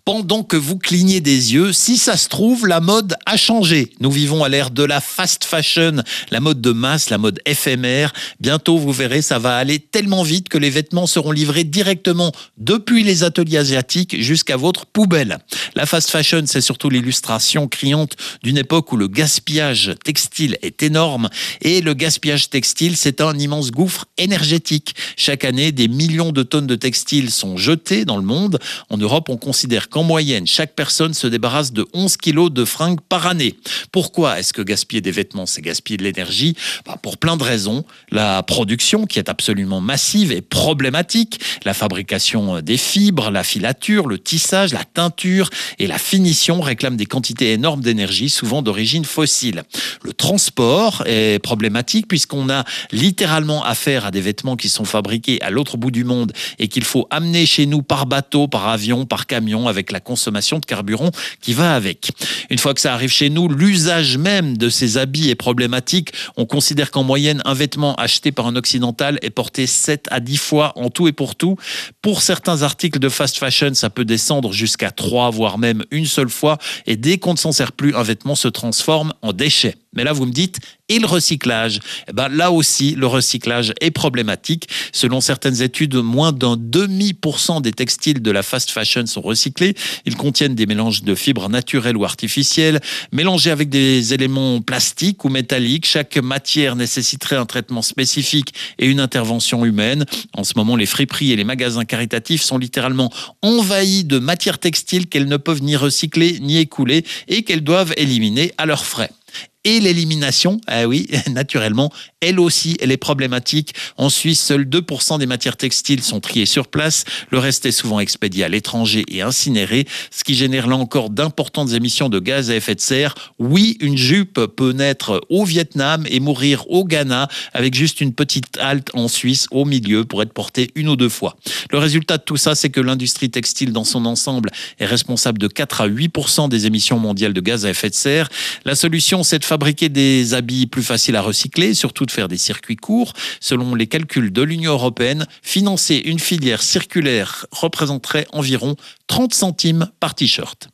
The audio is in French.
Pendant que vous clignez des yeux, si ça se trouve, la mode a changé. Nous vivons à l'ère de la fast fashion, la mode de masse, la mode éphémère. Bientôt, vous verrez, ça va aller tellement vite que les vêtements seront livrés directement depuis les ateliers asiatiques jusqu'à votre poubelle. La fast fashion, c'est surtout l'illustration criante d'une époque où le gaspillage textile est énorme. Et le gaspillage textile, c'est un immense gouffre énergétique. Chaque année, des millions de tonnes de textiles sont jetées dans le monde. En Europe, on considère qu'en moyenne, chaque personne se débarrasse de 11 kilos de fringues par année. Pourquoi est-ce que gaspiller des vêtements, c'est gaspiller de l'énergie ? Pour plein de raisons. La production, qui est absolument massive, est problématique. La fabrication des fibres, la filature, le tissage, la teinture et la finition réclament des quantités énormes d'énergie, souvent d'origine fossile. Le transport est problématique puisqu'on a littéralement affaire à des vêtements qui sont fabriqués à l'autre bout du monde et qu'il faut amener chez nous par bateau, par avion, par camion, avec la consommation de carburant qui va avec. Une fois que ça arrive chez nous, l'usage même de ces habits est problématique. On considère qu'en moyenne, un vêtement acheté par un occidental est porté 7 à 10 fois en tout et pour tout. Pour certains articles de fast fashion, ça peut descendre jusqu'à 3, voire même une seule fois. Et dès qu'on ne s'en sert plus, un vêtement se transforme en déchet. Mais là, vous me dites, et le recyclage ? Là aussi, le recyclage est problématique. Selon certaines études, moins d'un demi% des textiles de la fast fashion sont recyclés. Ils contiennent des mélanges de fibres naturelles ou artificielles, mélangés avec des éléments plastiques ou métalliques. Chaque matière nécessiterait un traitement spécifique et une intervention humaine. En ce moment, les friperies et les magasins caritatifs sont littéralement envahis de matières textiles qu'elles ne peuvent ni recycler ni écouler et qu'elles doivent éliminer à leurs frais. Et l'élimination, oui, naturellement, elle aussi, elle est problématique. En Suisse, seuls 2% des matières textiles sont triées sur place. Le reste est souvent expédié à l'étranger et incinéré, ce qui génère là encore d'importantes émissions de gaz à effet de serre. Oui, une jupe peut naître au Vietnam et mourir au Ghana avec juste une petite halte en Suisse au milieu pour être portée 1 ou 2 fois. Le résultat de tout ça, c'est que l'industrie textile dans son ensemble est responsable de 4 à 8% des émissions mondiales de gaz à effet de serre. La solution, c'est de fabriquer des habits plus faciles à recycler, surtout de faire des circuits courts. Selon les calculs de l'Union européenne, financer une filière circulaire représenterait environ 30 centimes par t-shirt.